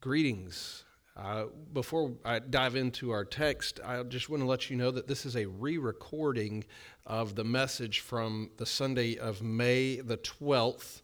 Greetings. Before I dive into our text, I just want to let you know that this is a re-recording of the message from the Sunday of May the 12th,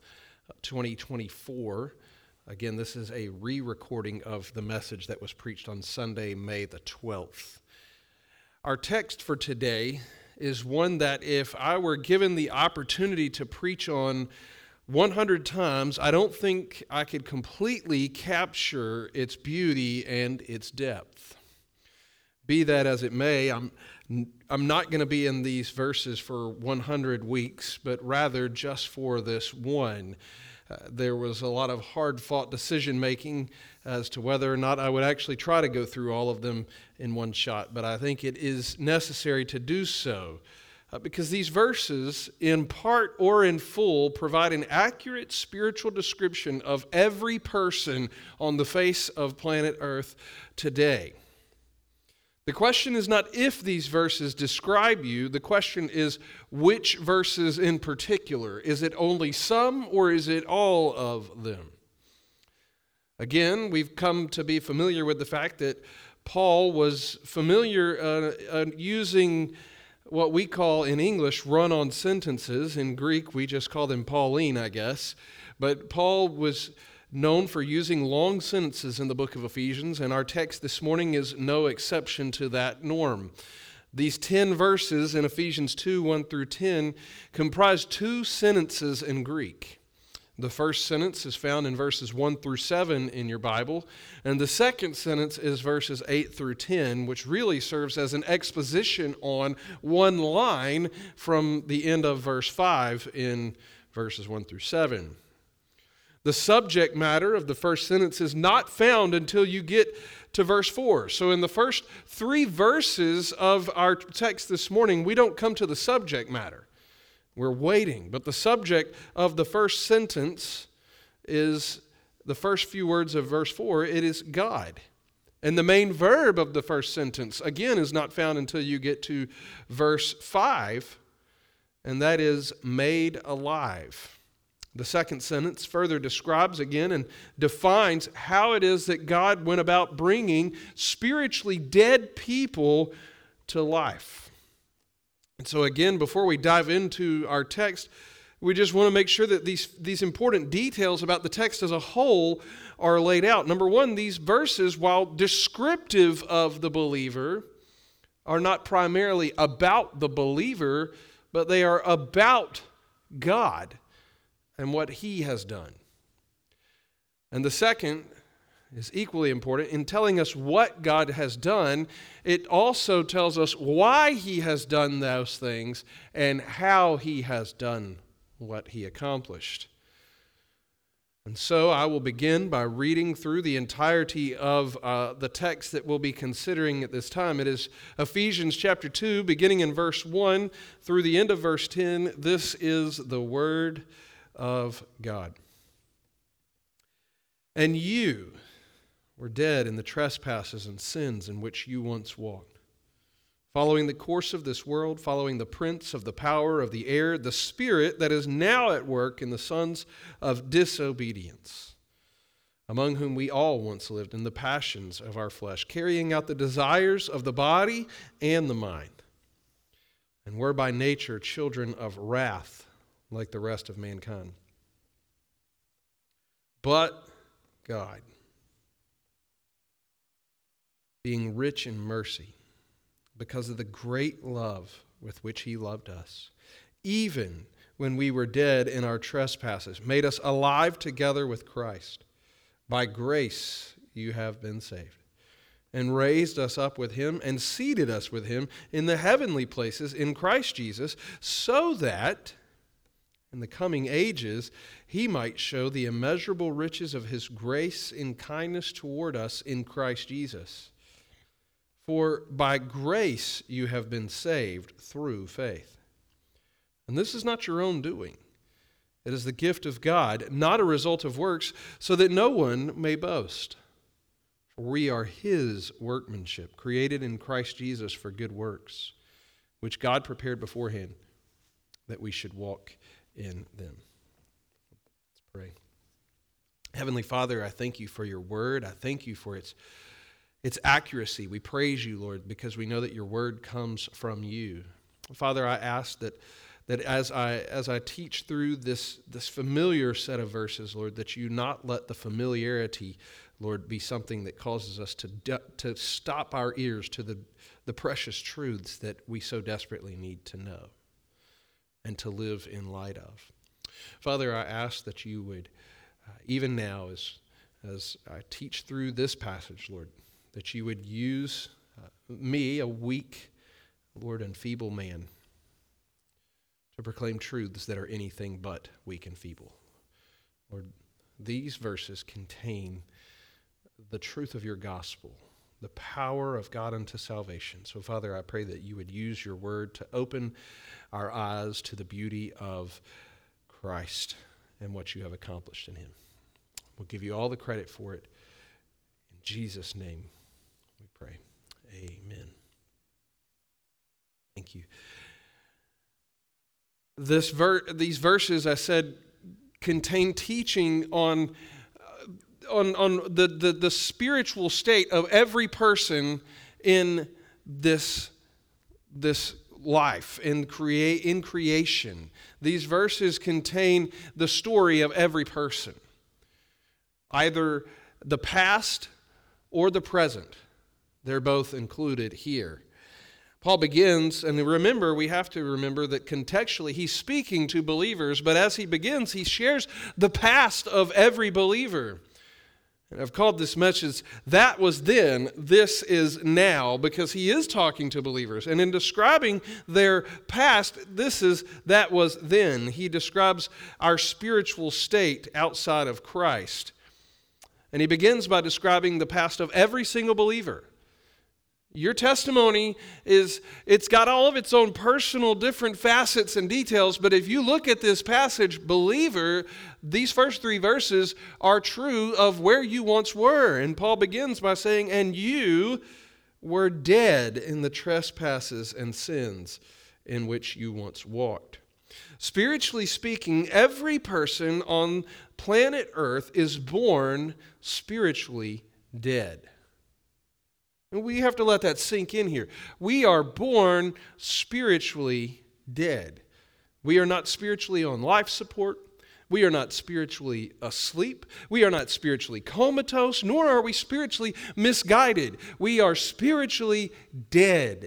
2024. Again, this is a re-recording of the message that was preached on Sunday, May the 12th. Our text for today is one that if I were given the opportunity to preach on 100 times, I don't think I could completely capture its beauty and its depth. Be that as it may, I'm not going to be in these verses for 100 weeks, but rather just for this one. There was a lot of hard-fought decision-making as to whether or not I would actually try to go through all of them in one shot, but I think it is necessary to do so. Because these verses, in part or in full, provide an accurate spiritual description of every person on the face of planet Earth today. The question is not if these verses describe you, the question is which verses in particular. Is it only some or is it all of them? Again, we've come to be familiar with the fact that Paul was familiar using what we call in English run-on sentences. In Greek, we just call them Pauline, I guess. But Paul was known for using long sentences in the book of Ephesians, and our text this morning is no exception to that norm. These 10 verses in Ephesians 2, 1 through 10, comprise two sentences in Greek. The first sentence is found in verses 1 through 7 in your Bible, and the second sentence is verses 8 through 10, which really serves as an exposition on one line from the end of verse 5 in verses 1 through 7. The subject matter of the first sentence is not found until you get to verse 4. So in the first 3 verses of our text this morning, we don't come to the subject matter. We're waiting, but the subject of the first sentence is the first few words of verse 4. It is God. And the main verb of the first sentence, again, is not found until you get to verse 5, and that is made alive. The second sentence further describes again and defines how it is that God went about bringing spiritually dead people to life. And so again, before we dive into our text, we just want to make sure that these important details about the text as a whole are laid out. Number one, these verses, while descriptive of the believer, are not primarily about the believer, but they are about God and what He has done. And the second is equally important. In telling us what God has done, it also tells us why He has done those things and how He has done what He accomplished. And so I will begin by reading through the entirety of the text that we'll be considering at this time. It is Ephesians chapter 2, beginning in verse 1 through the end of verse 10. This is the Word of God. And you were dead in the trespasses and sins in which you once walked, following the course of this world, following the prince of the power of the air, the spirit that is now at work in the sons of disobedience, among whom we all once lived in the passions of our flesh, carrying out the desires of the body and the mind, and were by nature children of wrath like the rest of mankind. But God, being rich in mercy, because of the great love with which He loved us, even when we were dead in our trespasses, made us alive together with Christ. By grace you have been saved, and raised us up with Him, and seated us with Him in the heavenly places in Christ Jesus, so that in the coming ages He might show the immeasurable riches of His grace in kindness toward us in Christ Jesus. For by grace you have been saved through faith. And this is not your own doing. It is the gift of God, not a result of works, so that no one may boast. For we are His workmanship, created in Christ Jesus for good works, which God prepared beforehand that we should walk in them. Let's pray. Heavenly Father, I thank you for your word. I thank you for its accuracy. We praise you, Lord, because we know that your word comes from you. Father, I ask that as I teach through this familiar set of verses, Lord, that you not let the familiarity, Lord, be something that causes us to stop our ears to the precious truths that we so desperately need to know and to live in light of. Father, I ask that you would, even now as I teach through this passage, Lord, that you would use me, a weak, Lord, and feeble man, to proclaim truths that are anything but weak and feeble. Lord, these verses contain the truth of your gospel, the power of God unto salvation. So, Father, I pray that you would use your word to open our eyes to the beauty of Christ and what you have accomplished in him. We'll give you all the credit for it. In Jesus' name we pray. Amen. Thank you. These verses, I said, contain teaching on the spiritual state of every person in this life, in creation. These verses contain the story of every person, either the past or the present. They're both included here. Paul begins, and we have to remember that contextually he's speaking to believers, but as he begins, he shares the past of every believer. And I've called this message, That Was Then, This Is Now, because he is talking to believers. And in describing their past, that was then. He describes our spiritual state outside of Christ. And he begins by describing the past of every single believer. Your testimony it's got all of its own personal different facets and details, but if you look at this passage, believer, these first 3 verses are true of where you once were. And Paul begins by saying, and you were dead in the trespasses and sins in which you once walked. Spiritually speaking, every person on planet Earth is born spiritually dead. And we have to let that sink in here. We are born spiritually dead. We are not spiritually on life support. We are not spiritually asleep. We are not spiritually comatose, nor are we spiritually misguided. We are spiritually dead.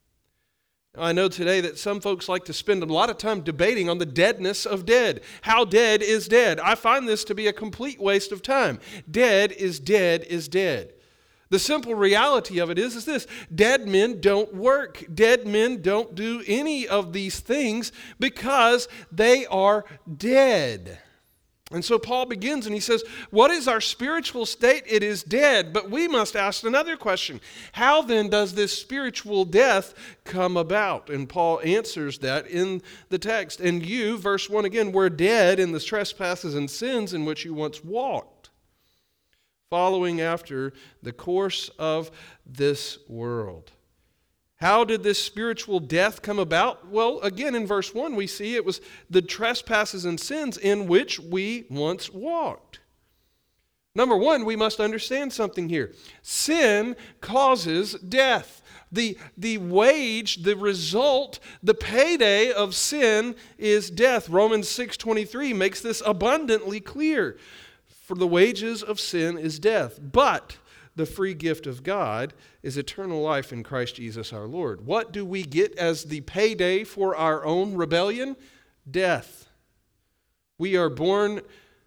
I know today that some folks like to spend a lot of time debating on the deadness of dead. How dead is dead? I find this to be a complete waste of time. Dead is dead is dead. The simple reality of it is this: dead men don't work. Dead men don't do any of these things because they are dead. And so Paul begins and he says, what is our spiritual state? It is dead. But we must ask another question. How then does this spiritual death come about? And Paul answers that in the text. And you, verse 1 again, were dead in the trespasses and sins in which you once walked, following after the course of this world. How did this spiritual death come about? Well, again, in verse 1, we see it was the trespasses and sins in which we once walked. Number 1, we must understand something here. Sin causes death. The wage, the result, the payday of sin is death. Romans 6:23 makes this abundantly clear. For the wages of sin is death, but the free gift of God is eternal life in Christ Jesus our Lord. What do we get as the payday for our own rebellion? Death. We are born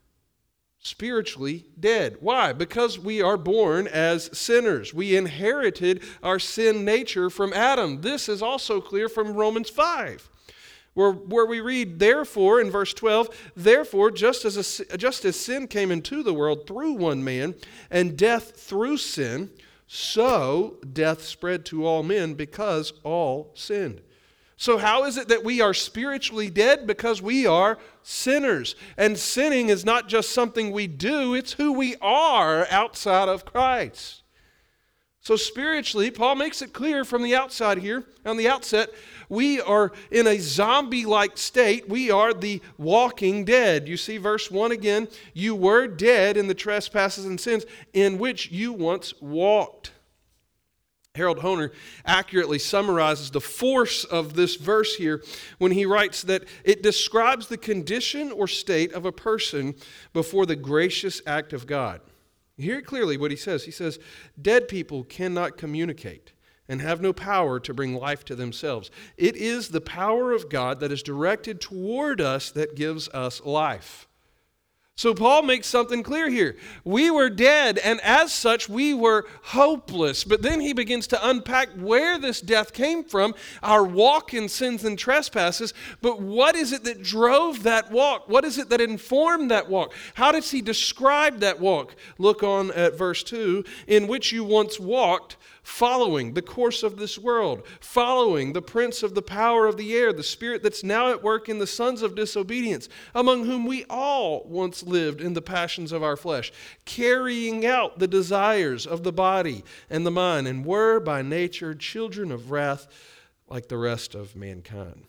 spiritually dead. Why? Because we are born as sinners. We inherited our sin nature from Adam. This is also clear from Romans 5. Where we read, therefore, in verse 12, therefore, just as sin came into the world through one man, and death through sin, so death spread to all men because all sinned. So how is it that we are spiritually dead? Because we are sinners. And sinning is not just something we do, it's who we are outside of Christ. So spiritually, Paul makes it clear from the outside here, on the outset, we are in a zombie-like state. We are the walking dead. You see verse 1 again. You were dead in the trespasses and sins in which you once walked. Harold Hoehner accurately summarizes the force of this verse here when he writes that it describes the condition or state of a person before the gracious act of God. You hear it clearly what he says. He says, dead people cannot communicate and have no power to bring life to themselves. It is the power of God that is directed toward us that gives us life. So Paul makes something clear here. We were dead, and as such, we were hopeless. But then he begins to unpack where this death came from, our walk in sins and trespasses. But what is it that drove that walk? What is it that informed that walk? How does he describe that walk? Look on at verse 2, in which you once walked, following the course of this world, following the prince of the power of the air, the spirit that's now at work in the sons of disobedience, among whom we all once lived in the passions of our flesh, carrying out the desires of the body and the mind, and were by nature children of wrath like the rest of mankind.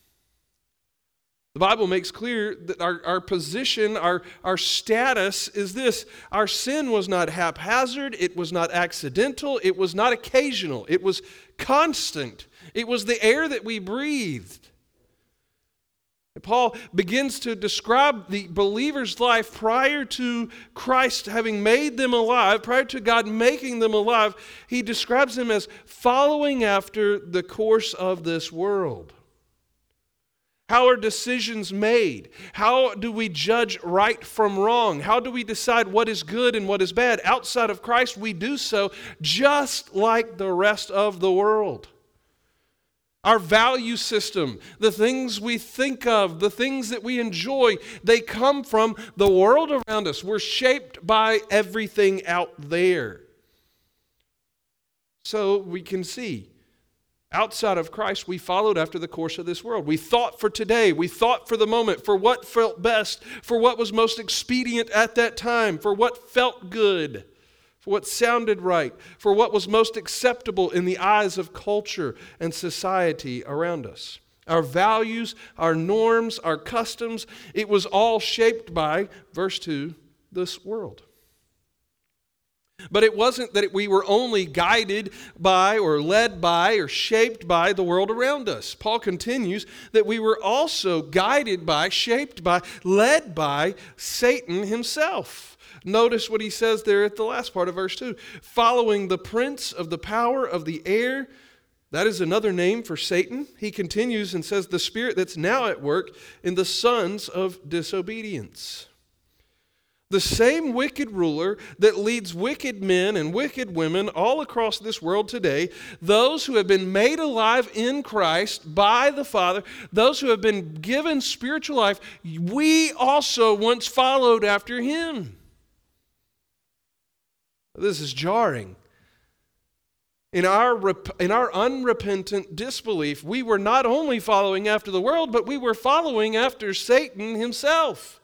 The Bible makes clear that our position, our status is this. Our sin was not haphazard. It was not accidental. It was not occasional. It was constant. It was the air that we breathed. And Paul begins to describe the believer's life prior to Christ having made them alive, prior to God making them alive. He describes them as following after the course of this world. How are decisions made? How do we judge right from wrong? How do we decide what is good and what is bad? Outside of Christ, we do so just like the rest of the world. Our value system, the things we think of, the things that we enjoy, they come from the world around us. We're shaped by everything out there. So we can see, outside of Christ, we followed after the course of this world. We thought for today. We thought for the moment, for what felt best, for what was most expedient at that time, for what felt good, for what sounded right, for what was most acceptable in the eyes of culture and society around us. Our values, our norms, our customs, it was all shaped by, verse 2, this world. But it wasn't that we were only guided by or led by or shaped by the world around us. Paul continues that we were also guided by, shaped by, led by Satan himself. Notice what he says there at the last part of verse 2. Following the prince of the power of the air, that is another name for Satan. He continues and says the spirit that's now at work in the sons of disobedience. The same wicked ruler that leads wicked men and wicked women all across this world today, those who have been made alive in Christ by the Father, those who have been given spiritual life, we also once followed after him. This is jarring. In our unrepentant disbelief, we were not only following after the world, but we were following after Satan himself.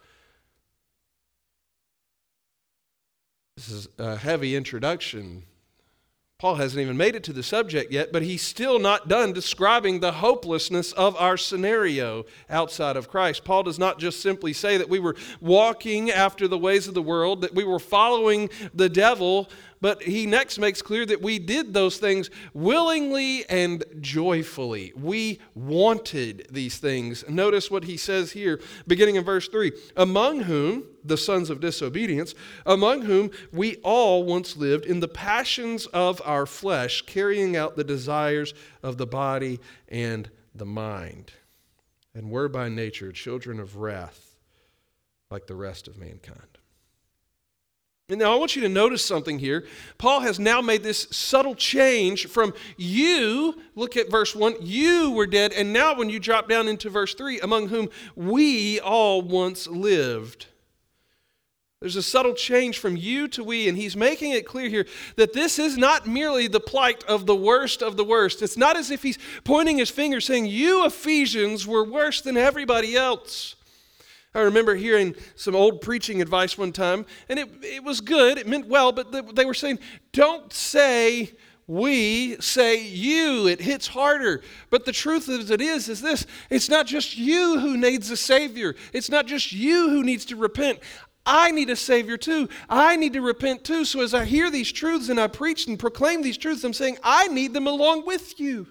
This is a heavy introduction. Paul hasn't even made it to the subject yet, but he's still not done describing the hopelessness of our scenario outside of Christ. Paul does not just simply say that we were walking after the ways of the world, that we were following the devil, but he next makes clear that we did those things willingly and joyfully. We wanted these things. Notice what he says here, beginning in verse 3. Among whom, the sons of disobedience, among whom we all once lived in the passions of our flesh, carrying out the desires of the body and the mind, and were by nature children of wrath like the rest of mankind. And now I want you to notice something here. Paul has now made this subtle change from you, look at verse 1, you were dead, and now when you drop down into verse 3, among whom we all once lived. There's a subtle change from you to we, and he's making it clear here that this is not merely the plight of the worst of the worst. It's not as if he's pointing his finger saying, you Ephesians were worse than everybody else. I remember hearing some old preaching advice one time, and it was good, it meant well, but they were saying, don't say we, say you. It hits harder. But the truth is this, it's not just you who needs a Savior. It's not just you who needs to repent. I need a Savior too. I need to repent too. So as I hear these truths and I preach and proclaim these truths, I'm saying I need them along with you.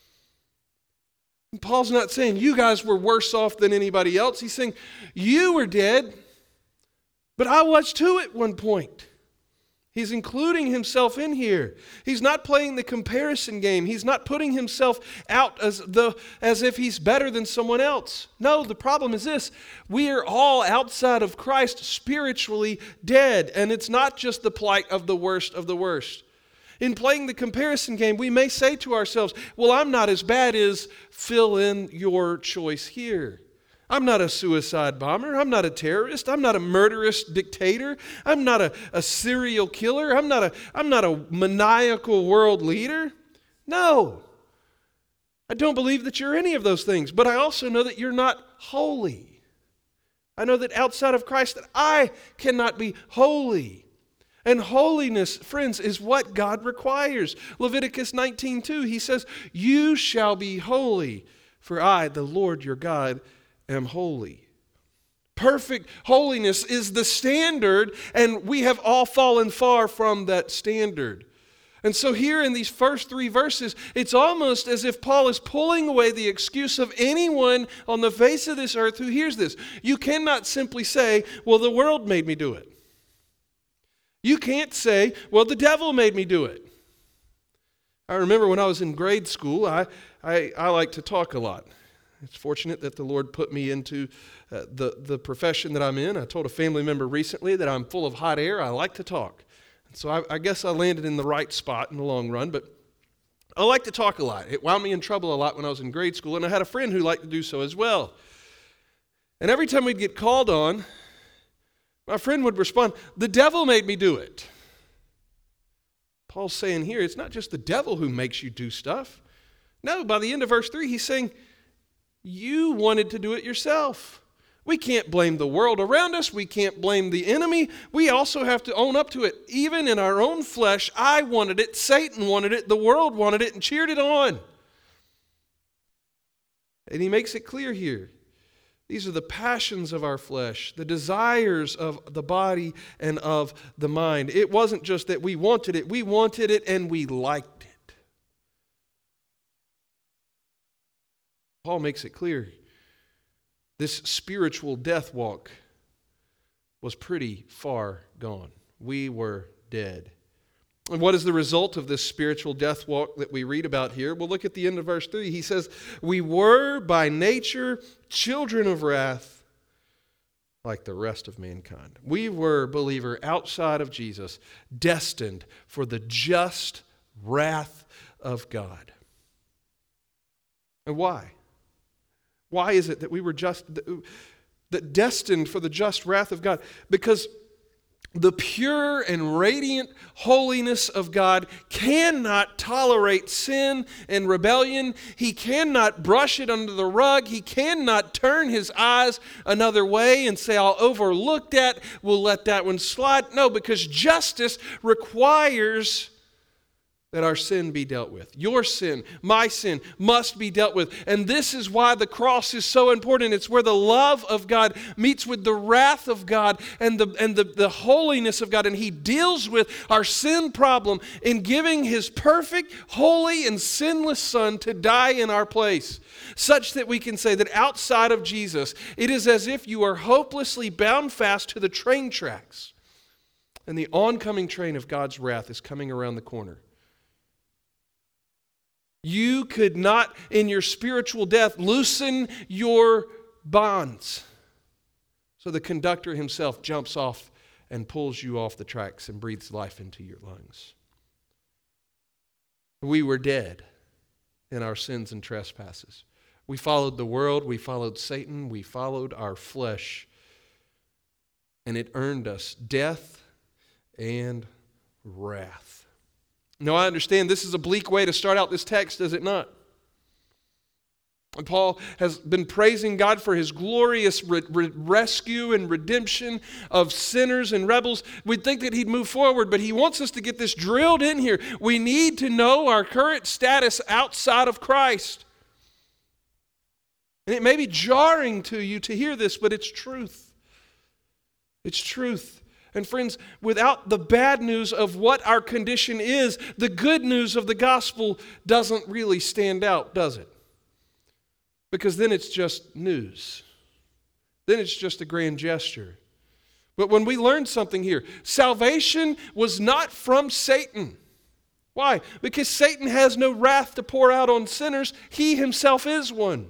And Paul's not saying you guys were worse off than anybody else. He's saying you were dead, but I was too at one point. He's including himself in here. He's not playing the comparison game. He's not putting himself out as if he's better than someone else. No, the problem is this. We are all outside of Christ spiritually dead. And it's not just the plight of the worst of the worst. In playing the comparison game, we may say to ourselves, well, I'm not as bad as fill in your choice here. I'm not a suicide bomber. I'm not a terrorist. I'm not a murderous dictator. I'm not a serial killer. I'm not a maniacal world leader. No. I don't believe that you're any of those things. But I also know that you're not holy. I know that outside of Christ that I cannot be holy. And holiness, friends, is what God requires. Leviticus 19:2, he says, you shall be holy, for I, the Lord your God, am holy. Perfect holiness is the standard, and we have all fallen far from that standard. And so here in these first 3 verses, it's almost as if Paul is pulling away the excuse of anyone on the face of this earth who hears this. You cannot simply say, well, the world made me do it. You can't say, well, the devil made me do it. I remember when I was in grade school, I like to talk a lot. It's fortunate that the Lord put me into the profession that I'm in. I told a family member recently that I'm full of hot air. I like to talk. And so I guess I landed in the right spot in the long run, but I like to talk a lot. It wound me in trouble a lot when I was in grade school, and I had a friend who liked to do so as well. And every time we'd get called on, my friend would respond, the devil made me do it. Paul's saying here, it's not just the devil who makes you do stuff. No, by the end of verse 3, he's saying, you wanted to do it yourself. We can't blame the world around us. We can't blame the enemy. We also have to own up to it. Even in our own flesh, I wanted it, Satan wanted it, the world wanted it, and cheered it on. And he makes it clear here. These are the passions of our flesh, the desires of the body and of the mind. It wasn't just that we wanted it and we liked it. Paul makes it clear. This spiritual death walk was pretty far gone. We were dead. And what is the result of this spiritual death walk that we read about here? Well, look at the end of verse 3. He says, we were by nature children of wrath like the rest of mankind. We were, believer, outside of Jesus, destined for the just wrath of God. And why? Why is it that we were destined for the just wrath of God? Because the pure and radiant holiness of God cannot tolerate sin and rebellion. He cannot brush it under the rug. He cannot turn his eyes another way and say, I'll overlook that, we'll let that one slide. No, because justice requires that our sin be dealt with. Your sin, my sin, must be dealt with. And this is why the cross is so important. It's where the love of God meets with the wrath of God and the holiness of God. And he deals with our sin problem in giving his perfect, holy, and sinless Son to die in our place, such that we can say that outside of Jesus, it is as if you are hopelessly bound fast to the train tracks. And the oncoming train of God's wrath is coming around the corner. You could not, in your spiritual death, loosen your bonds. So the conductor himself jumps off and pulls you off the tracks and breathes life into your lungs. We were dead in our sins and trespasses. We followed the world, we followed Satan, we followed our flesh, and it earned us death and wrath. Now, I understand this is a bleak way to start out this text, is it not? And Paul has been praising God for his glorious rescue and redemption of sinners and rebels. We'd think that he'd move forward, but he wants us to get this drilled in here. We need to know our current status outside of Christ. And it may be jarring to you to hear this, but it's truth. It's truth. And friends, without the bad news of what our condition is, the good news of the gospel doesn't really stand out, does it? Because then it's just news. Then it's just a grand gesture. But when we learn something here, salvation was not from Satan. Why? Because Satan has no wrath to pour out on sinners. He himself is one.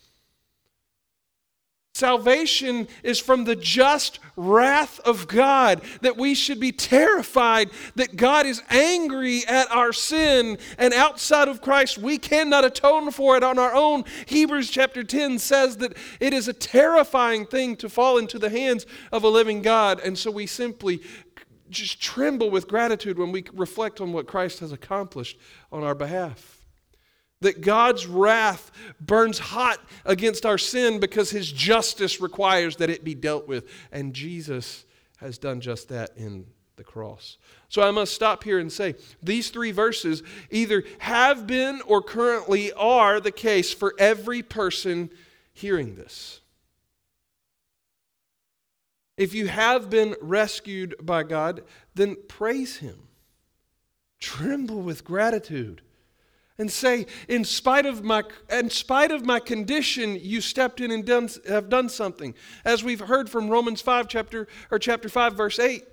Salvation is from the just wrath of God, that we should be terrified that God is angry at our sin, and outside of Christ we cannot atone for it on our own. Hebrews chapter 10 says that it is a terrifying thing to fall into the hands of a living God, and so we simply just tremble with gratitude when we reflect on what Christ has accomplished on our behalf. That God's wrath burns hot against our sin because his justice requires that it be dealt with. And Jesus has done just that in the cross. So I must stop here and say, these three verses either have been or currently are the case for every person hearing this. If you have been rescued by God, then praise him. Tremble with gratitude. And say, in spite of my condition, you stepped in and have done something. As we've heard from Romans 5, chapter 5, verse 8,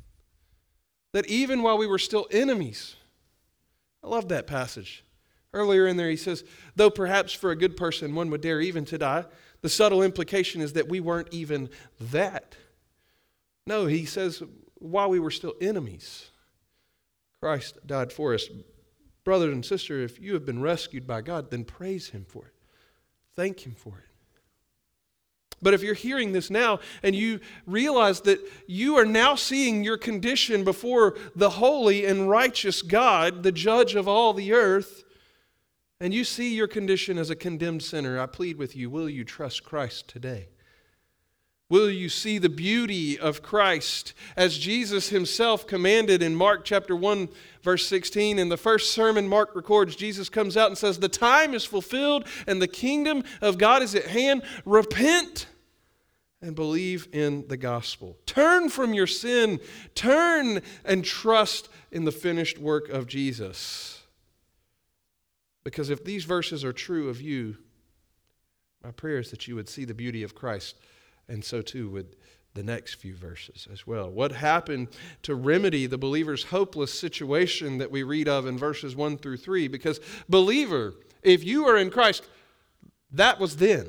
that even while we were still enemies, I love that passage. Earlier in there he says, though perhaps for a good person one would dare even to die, the subtle implication is that we weren't even that. No, he says, while we were still enemies, Christ died for us. Brother and sister, if you have been rescued by God, then praise him for it. Thank him for it. But if you're hearing this now and you realize that you are now seeing your condition before the holy and righteous God, the judge of all the earth, and you see your condition as a condemned sinner, I plead with you, will you trust Christ today? Will you see the beauty of Christ as Jesus himself commanded in Mark chapter 1, verse 16? In the first sermon Mark records, Jesus comes out and says, the time is fulfilled and the kingdom of God is at hand. Repent and believe in the gospel. Turn from your sin. Turn and trust in the finished work of Jesus. Because if these verses are true of you, my prayer is that you would see the beauty of Christ. And so too would the next few verses as well. What happened to remedy the believer's hopeless situation that we read of in verses 1 through 3? Because believer, if you are in Christ, that was then.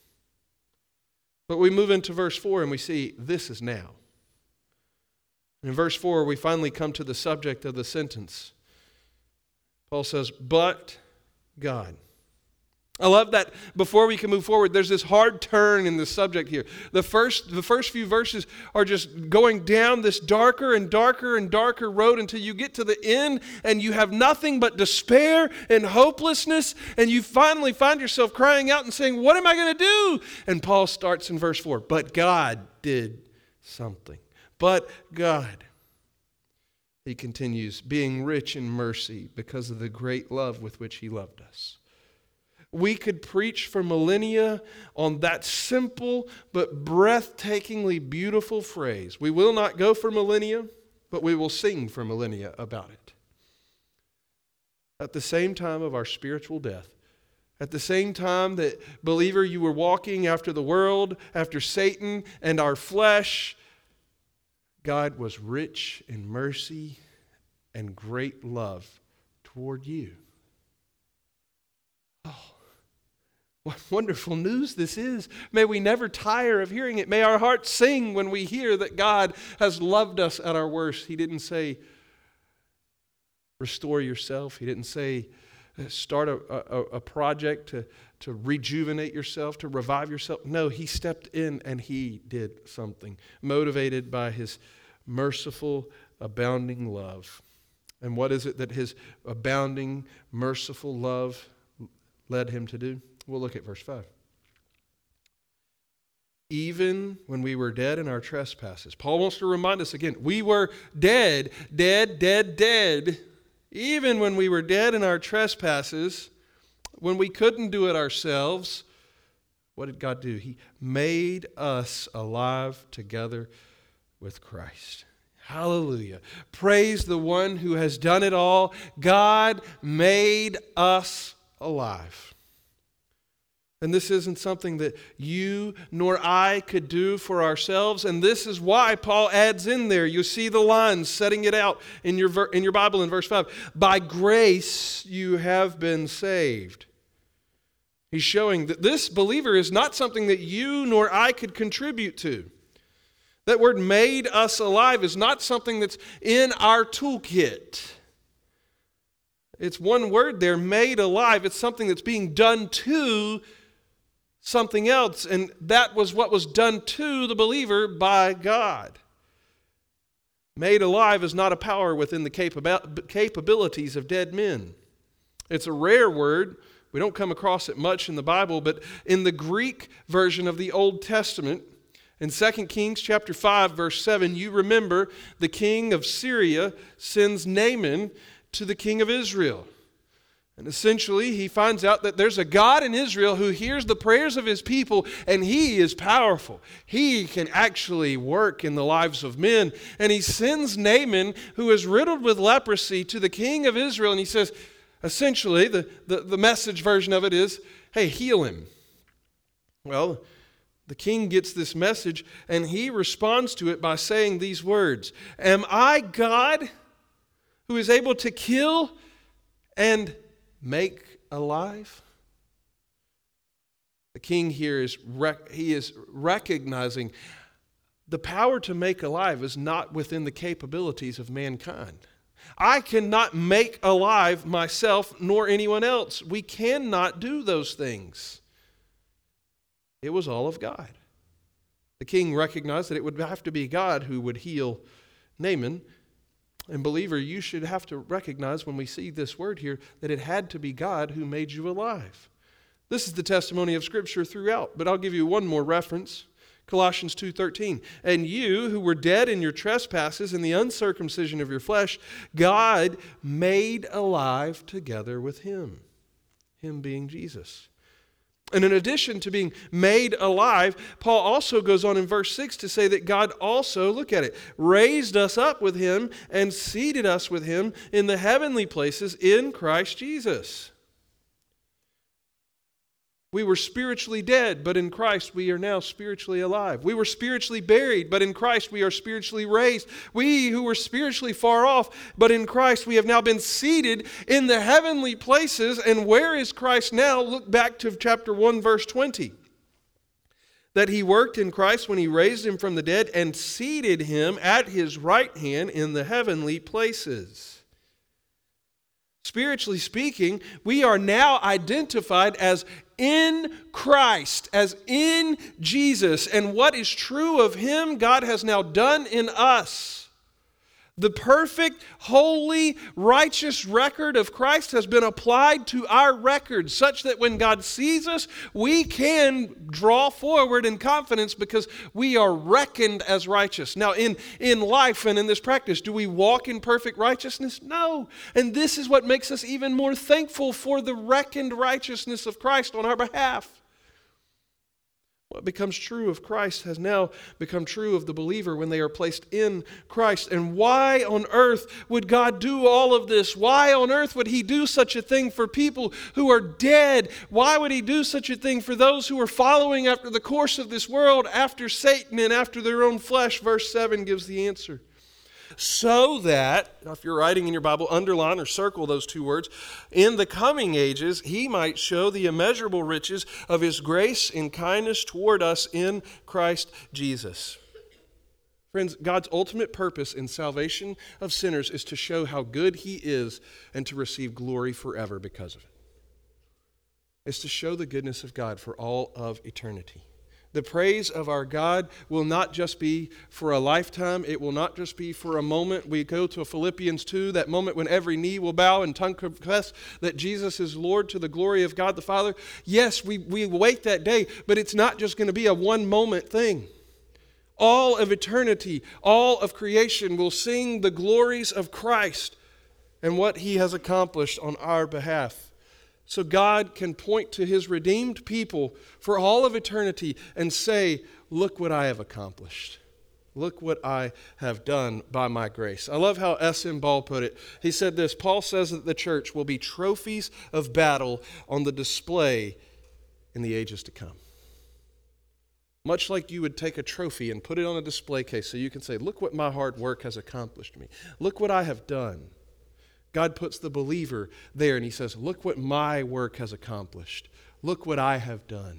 But we move into verse 4 and we see this is now. In verse 4, we finally come to the subject of the sentence. Paul says, but God. I love that before we can move forward, there's this hard turn in the subject here. The first few verses are just going down this darker and darker and darker road until you get to the end and you have nothing but despair and hopelessness, and you finally find yourself crying out and saying, what am I going to do? And Paul starts in verse 4, but God did something. But God. He continues, being rich in mercy because of the great love with which he loved us. We could preach for millennia on that simple but breathtakingly beautiful phrase. We will not go for millennia, but we will sing for millennia about it. At the same time of our spiritual death, at the same time that, believer, you were walking after the world, after Satan and our flesh, God was rich in mercy and great love toward you. Oh, what wonderful news this is. May we never tire of hearing it. May our hearts sing when we hear that God has loved us at our worst. He didn't say, restore yourself. He didn't say, start a project to rejuvenate yourself, to revive yourself. No, he stepped in and he did something, motivated by his merciful, abounding love. And what is it that his abounding, merciful love led him to do? We'll look at verse 5. Even when we were dead in our trespasses. Paul wants to remind us again, we were dead. Even when we were dead in our trespasses, when we couldn't do it ourselves, what did God do? He made us alive together with Christ. Hallelujah. Praise the one who has done it all. God made us alive. And this isn't something that you nor I could do for ourselves. And this is why Paul adds in there. You see the lines setting it out in your Bible in verse 5. By grace you have been saved. He's showing that this believer is not something that you nor I could contribute to. That word made us alive is not something that's in our toolkit. It's one word there, made alive. It's something that's being done to something else, and that was what was done to the believer by God. Made alive is not a power within the capabilities of dead men. It's a rare word. We don't come across it much in the Bible, but in the Greek version of the Old Testament, in 2 Kings chapter 5, verse 7, you remember the king of Syria sends Naaman to the king of Israel. And essentially, he finds out that there's a God in Israel who hears the prayers of his people, and he is powerful. He can actually work in the lives of men. And he sends Naaman, who is riddled with leprosy, to the king of Israel, and he says, essentially, the message version of it is, hey, heal him. Well, the king gets this message, and he responds to it by saying these words, am I God who is able to kill and make alive? The king here is recognizing the power to make alive is not within the capabilities of mankind. I cannot make alive myself nor anyone else. We cannot do those things. It was all of God. The king recognized that it would have to be God who would heal Naaman. And believer, you should have to recognize when we see this word here that it had to be God who made you alive. This is the testimony of Scripture throughout, but I'll give you one more reference. Colossians 2:13. And you who were dead in your trespasses and the uncircumcision of your flesh, God made alive together with him. Him being Jesus. And in addition to being made alive, Paul also goes on in verse 6 to say that God also, look at it, raised us up with him and seated us with him in the heavenly places in Christ Jesus. We were spiritually dead, but in Christ we are now spiritually alive. We were spiritually buried, but in Christ we are spiritually raised. We who were spiritually far off, but in Christ we have now been seated in the heavenly places. And where is Christ now? Look back to chapter 1, verse 20. That he worked in Christ when he raised him from the dead and seated him at his right hand in the heavenly places. Spiritually speaking, we are now identified as in Christ, as in Jesus. And what is true of him, God has now done in us. The perfect, holy, righteous record of Christ has been applied to our record, such that when God sees us, we can draw forward in confidence because we are reckoned as righteous. Now, in life and in this practice, do we walk in perfect righteousness? No. And this is what makes us even more thankful for the reckoned righteousness of Christ on our behalf. What becomes true of Christ has now become true of the believer when they are placed in Christ. And why on earth would God do all of this? Why on earth would he do such a thing for people who are dead? Why would he do such a thing for those who are following after the course of this world, after Satan and after their own flesh? Verse 7 gives the answer. So that, if you're writing in your Bible, underline or circle those two words, in the coming ages, he might show the immeasurable riches of his grace and kindness toward us in Christ Jesus. Friends, God's ultimate purpose in salvation of sinners is to show how good he is and to receive glory forever because of it. It's to show the goodness of God for all of eternity. The praise of our God will not just be for a lifetime. It will not just be for a moment. We go to Philippians 2, that moment when every knee will bow and tongue confess that Jesus is Lord to the glory of God the Father. Yes, we wait that day, but it's not just going to be a one-moment thing. All of eternity, all of creation will sing the glories of Christ and what He has accomplished on our behalf. So God can point to His redeemed people for all of eternity and say, look what I have accomplished. Look what I have done by my grace. I love how S.M. Ball put it. He said this, Paul says that the church will be trophies of battle on the display in the ages to come. Much like you would take a trophy and put it on a display case so you can say, look what my hard work has accomplished me. Look what I have done. God puts the believer there and He says, look what my work has accomplished. Look what I have done.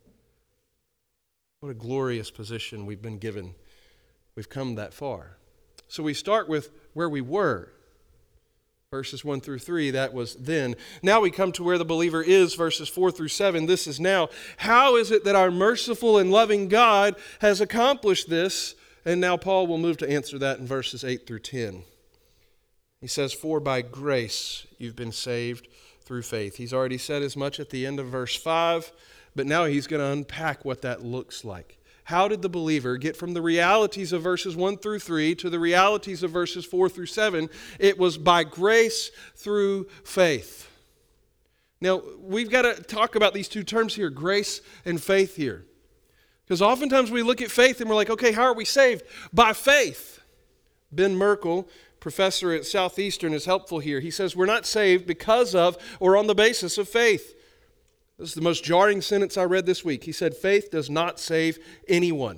What a glorious position we've been given. We've come that far. So we start with where we were. Verses 1 through 3, that was then. Now we come to where the believer is, verses 4 through 7. This is now. How is it that our merciful and loving God has accomplished this? And now Paul will move to answer that in verses 8 through 10. He says, for by grace you've been saved through faith. He's already said as much at the end of verse 5, but now he's going to unpack what that looks like. How did the believer get from the realities of verses 1 through 3 to the realities of verses 4 through 7? It was by grace through faith. Now, we've got to talk about these two terms here, grace and faith here. Because oftentimes we look at faith and we're like, okay, how are we saved? By faith. Ben Merkel, professor at Southeastern, is helpful here. He says we're not saved because of or on the basis of faith. This is the most jarring sentence I read this week. He said, faith does not save anyone.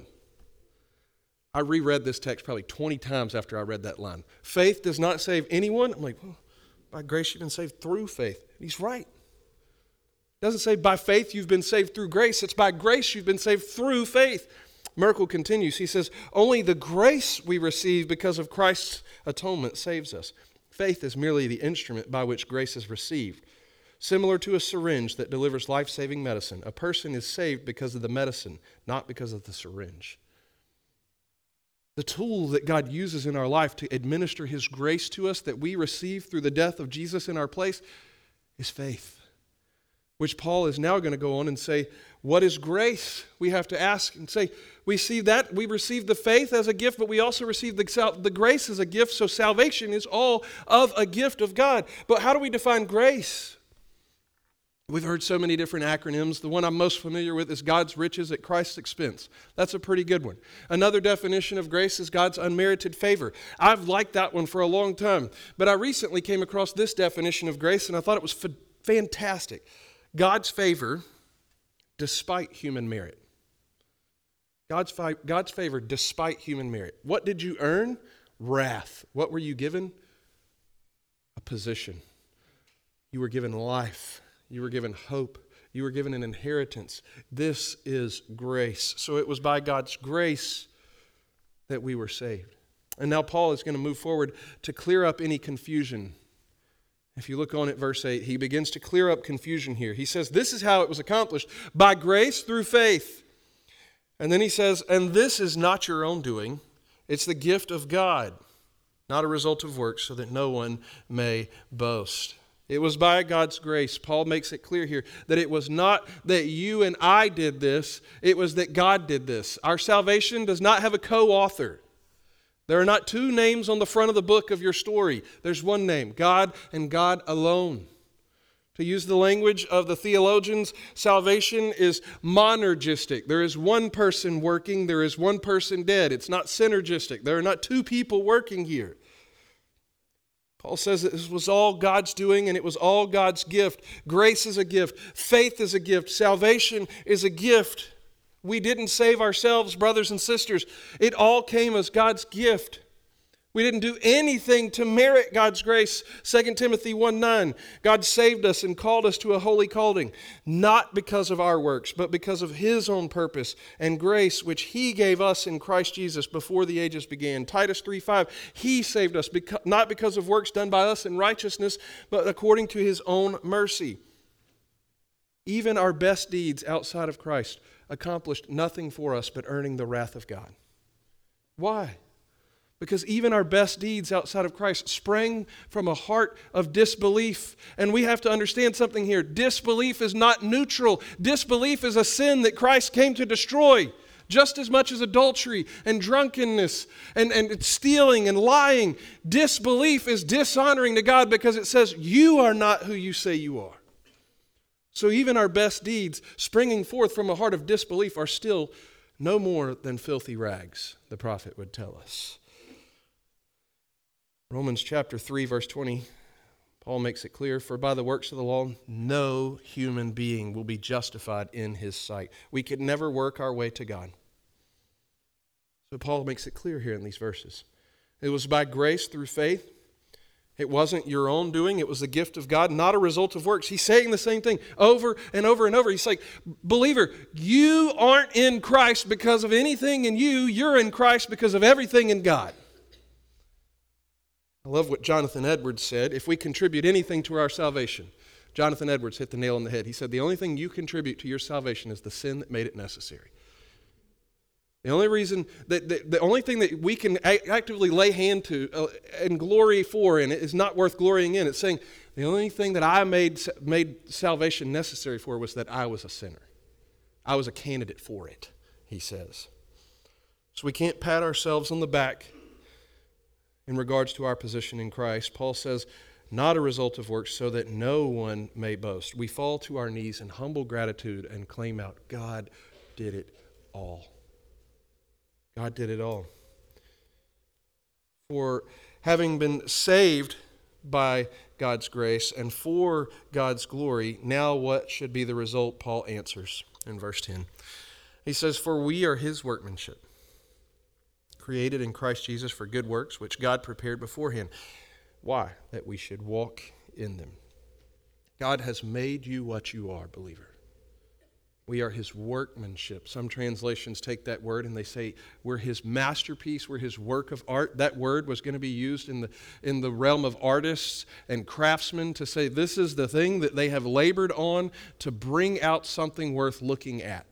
I reread this text probably 20 times after I read that line. Faith does not save anyone. I'm like, well, by grace you've been saved through faith. And he's right. It doesn't say by faith you've been saved through grace. It's by grace you've been saved through faith. Merkel continues. He says, only the grace we receive because of Christ's atonement saves us. Faith is merely the instrument by which grace is received. Similar to a syringe that delivers life-saving medicine, a person is saved because of the medicine, not because of the syringe. The tool that God uses in our life to administer His grace to us that we receive through the death of Jesus in our place is faith, which Paul is now going to go on and say, what is grace? We have to ask and say, we see that we receive the faith as a gift, but we also receive the grace as a gift, so salvation is all of a gift of God. But how do we define grace? We've heard so many different acronyms. The one I'm most familiar with is God's riches at Christ's expense. That's a pretty good one. Another definition of grace is God's unmerited favor. I've liked that one for a long time, but I recently came across this definition of grace, and I thought it was fantastic. God's favor despite human merit. God's favor despite human merit. What did you earn? Wrath. What were you given? A position. You were given life. You were given hope. You were given an inheritance. This is grace. So it was by God's grace that we were saved. And now Paul is going to move forward to clear up any confusion. If you look on at verse 8, he begins to clear up confusion here. He says, this is how it was accomplished, by grace through faith. And then he says, and this is not your own doing. It's the gift of God, not a result of works, so that no one may boast. It was by God's grace. Paul makes it clear here that it was not that you and I did this, it was that God did this. Our salvation does not have a co-author. There are not two names on the front of the book of your story. There's one name, God and God alone. To use the language of the theologians, salvation is monergistic. There is one person working, there is one person dead. It's not synergistic. There are not two people working here. Paul says that this was all God's doing and it was all God's gift. Grace is a gift. Faith is a gift. Salvation is a gift. We didn't save ourselves, brothers and sisters. It all came as God's gift. We didn't do anything to merit God's grace. 2 Timothy 1:9, God saved us and called us to a holy calling, not because of our works, but because of His own purpose and grace, which He gave us in Christ Jesus before the ages began. Titus 3:5, He saved us, not because of works done by us in righteousness, but according to His own mercy. Even our best deeds outside of Christ accomplished nothing for us but earning the wrath of God. Why? Because even our best deeds outside of Christ sprang from a heart of disbelief. And we have to understand something here. Disbelief is not neutral. Disbelief is a sin that Christ came to destroy. Just as much as adultery and drunkenness and stealing and lying. Disbelief is dishonoring to God because it says you are not who you say you are. So even our best deeds springing forth from a heart of disbelief are still no more than filthy rags, the prophet would tell us. Romans chapter 3, verse 20, Paul makes it clear, for by the works of the law, no human being will be justified in his sight. We could never work our way to God. So Paul makes it clear here in these verses. It was by grace through faith. It wasn't your own doing. It was the gift of God, not a result of works. He's saying the same thing over and over and over. He's like, believer, you aren't in Christ because of anything in you. You're in Christ because of everything in God. I love what Jonathan Edwards said. If we contribute anything to our salvation, Jonathan Edwards hit the nail on the head. He said, the only thing you contribute to your salvation is the sin that made it necessary. The only reason the only thing that we can actively lay hand to and glory for in it is not worth glorying in. It's saying the only thing that I made salvation necessary for was that I was a sinner. I was a candidate for it, he says. So we can't pat ourselves on the back in regards to our position in Christ. Paul says, not a result of works, so that no one may boast. We fall to our knees in humble gratitude and claim out, God did it all. God did it all. For having been saved by God's grace and for God's glory, now what should be the result? Paul answers in verse 10. He says, for we are his workmanship, created in Christ Jesus for good works, which God prepared beforehand. Why? That we should walk in them. God has made you what you are, believer. We are his workmanship. Some translations take that word and they say we're his masterpiece, we're his work of art. That word was going to be used in the realm of artists and craftsmen to say this is the thing that they have labored on to bring out something worth looking at.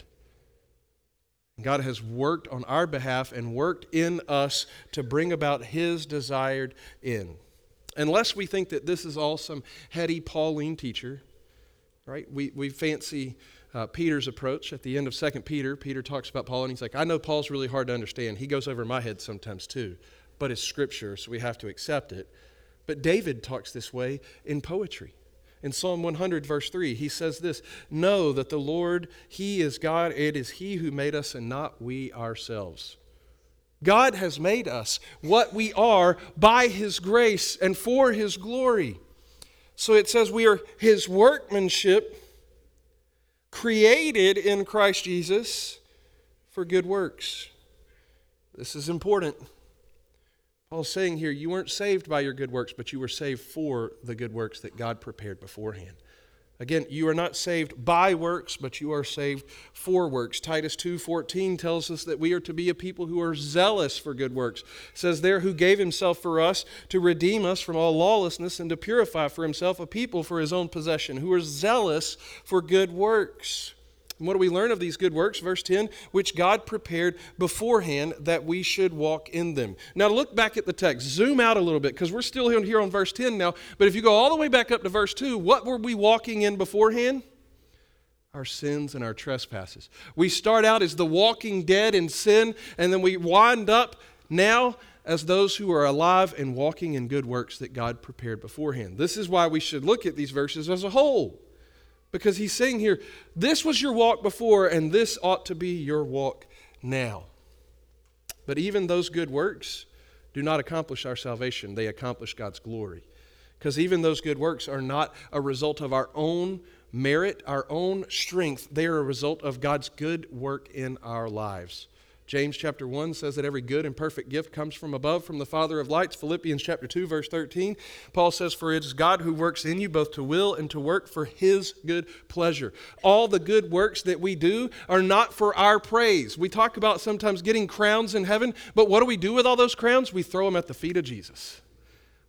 God has worked on our behalf and worked in us to bring about his desired end. Unless we think that this is all some heady Pauline teacher, right? We fancy Peter's approach at the end of 2 Peter. Peter talks about Paul and he's like, I know Paul's really hard to understand. He goes over my head sometimes too, but it's scripture, so we have to accept it. But David talks this way in poetry. In Psalm 100, verse 3, he says this, know that the Lord, he is God. It is he who made us and not we ourselves. God has made us what we are by his grace and for his glory. So it says we are his workmanship, created in Christ Jesus for good works. This is important. Paul's saying here, you weren't saved by your good works, but you were saved for the good works that God prepared beforehand. Again, you are not saved by works, but you are saved for works. Titus 2:14 tells us that we are to be a people who are zealous for good works. It says there, who gave himself for us to redeem us from all lawlessness and to purify for himself a people for his own possession, who are zealous for good works. And what do we learn of these good works? Verse 10, which God prepared beforehand that we should walk in them. Now look back at the text. Zoom out a little bit because we're still here on verse 10 now. But if you go all the way back up to verse 2, what were we walking in beforehand? Our sins and our trespasses. We start out as the walking dead in sin, and then we wind up now as those who are alive and walking in good works that God prepared beforehand. This is why we should look at these verses as a whole. Because he's saying here, this was your walk before, and this ought to be your walk now. But even those good works do not accomplish our salvation. They accomplish God's glory. Because even those good works are not a result of our own merit, our own strength. They are a result of God's good work in our lives. James chapter 1 says that every good and perfect gift comes from above, from the Father of lights. Philippians chapter 2, verse 13, Paul says, for it is God who works in you both to will and to work for his good pleasure. All the good works that we do are not for our praise. We talk about sometimes getting crowns in heaven, but what do we do with all those crowns? We throw them at the feet of Jesus.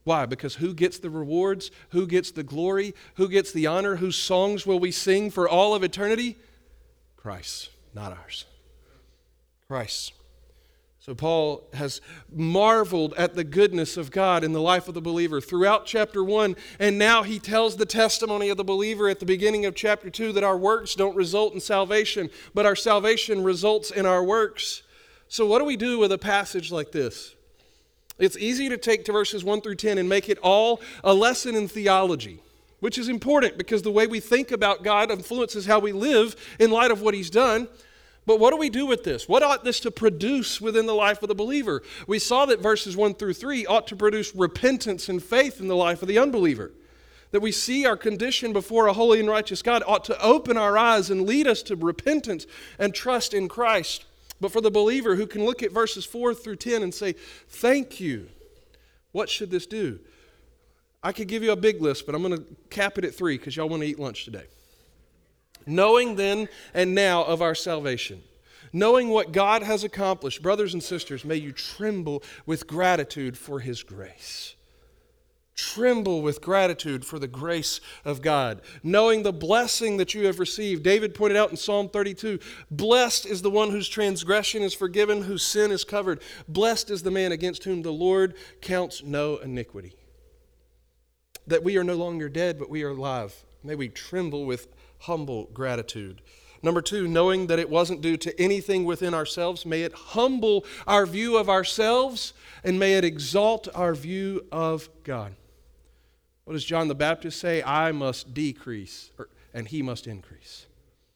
Why? Because who gets the rewards? Who gets the glory? Who gets the honor? Whose songs will we sing for all of eternity? Christ, not ours. Christ. So Paul has marveled at the goodness of God in the life of the believer throughout chapter 1, and now he tells the testimony of the believer at the beginning of chapter 2 that our works don't result in salvation, but our salvation results in our works. So what do we do with a passage like this? It's easy to take to verses 1 through 10 and make it all a lesson in theology, which is important because the way we think about God influences how we live in light of what He's done. But what do we do with this? What ought this to produce within the life of the believer? We saw that verses 1 through 3 ought to produce repentance and faith in the life of the unbeliever. That we see our condition before a holy and righteous God ought to open our eyes and lead us to repentance and trust in Christ. But for the believer who can look at verses 4 through 10 and say, thank you, what should this do? I could give you a big list, but I'm going to cap it at 3 because y'all want to eat lunch today. Knowing then and now of our salvation, knowing what God has accomplished, brothers and sisters, may you tremble with gratitude for His grace. Tremble with gratitude for the grace of God, knowing the blessing that you have received. David pointed out in Psalm 32, blessed is the one whose transgression is forgiven, whose sin is covered. Blessed is the man against whom the Lord counts no iniquity. That we are no longer dead, but we are alive. May we tremble with humble gratitude. Number 2, knowing that it wasn't due to anything within ourselves, may it humble our view of ourselves and may it exalt our view of God. What does John the Baptist say? I must decrease and He must increase.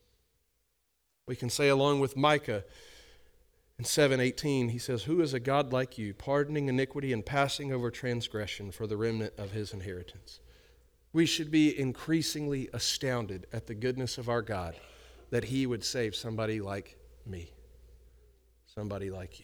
We can say along with Micah in 7:18, he says, who is a God like you, pardoning iniquity and passing over transgression for the remnant of His inheritance? We should be increasingly astounded at the goodness of our God, that He would save somebody like me, somebody like you.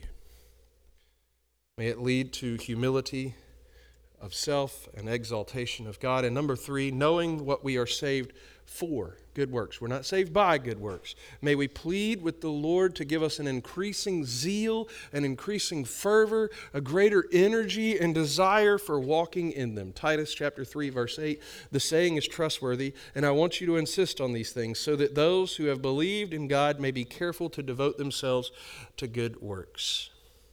May it lead to humility of self and exaltation of God. And number 3, knowing what we are saved for, good works. We're not saved by good works. May we plead with the Lord to give us an increasing zeal, an increasing fervor, a greater energy and desire for walking in them. Titus chapter 3, verse 8, the saying is trustworthy, and I want you to insist on these things so that those who have believed in God may be careful to devote themselves to good works.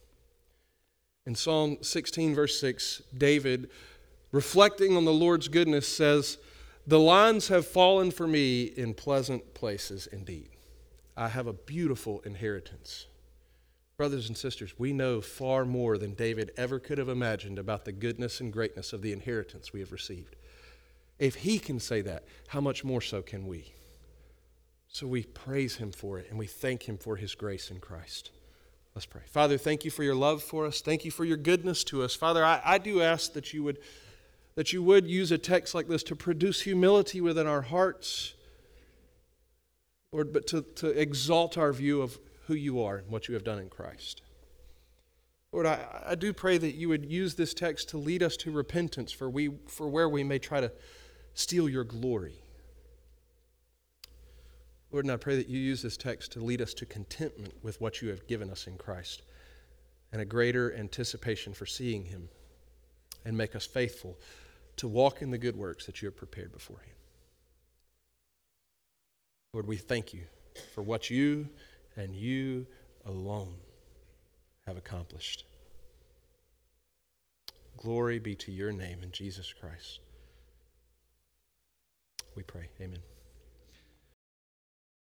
In Psalm 16, verse 6, David, reflecting on the Lord's goodness, says, the lines have fallen for me in pleasant places indeed. I have a beautiful inheritance. Brothers and sisters, we know far more than David ever could have imagined about the goodness and greatness of the inheritance we have received. If he can say that, how much more so can we? So we praise Him for it and we thank Him for His grace in Christ. Let's pray. Father, thank You for Your love for us. Thank You for Your goodness to us. Father, I do ask that You would use a text like this to produce humility within our hearts, Lord, but to exalt our view of who You are and what You have done in Christ. Lord, I do pray that You would use this text to lead us to repentance for where we may try to steal Your glory. Lord, and I pray that You use this text to lead us to contentment with what You have given us in Christ and a greater anticipation for seeing Him, and make us faithful to walk in the good works that You have prepared beforehand. Lord, we thank You for what You and You alone have accomplished. Glory be to Your name in Jesus Christ. We pray. Amen.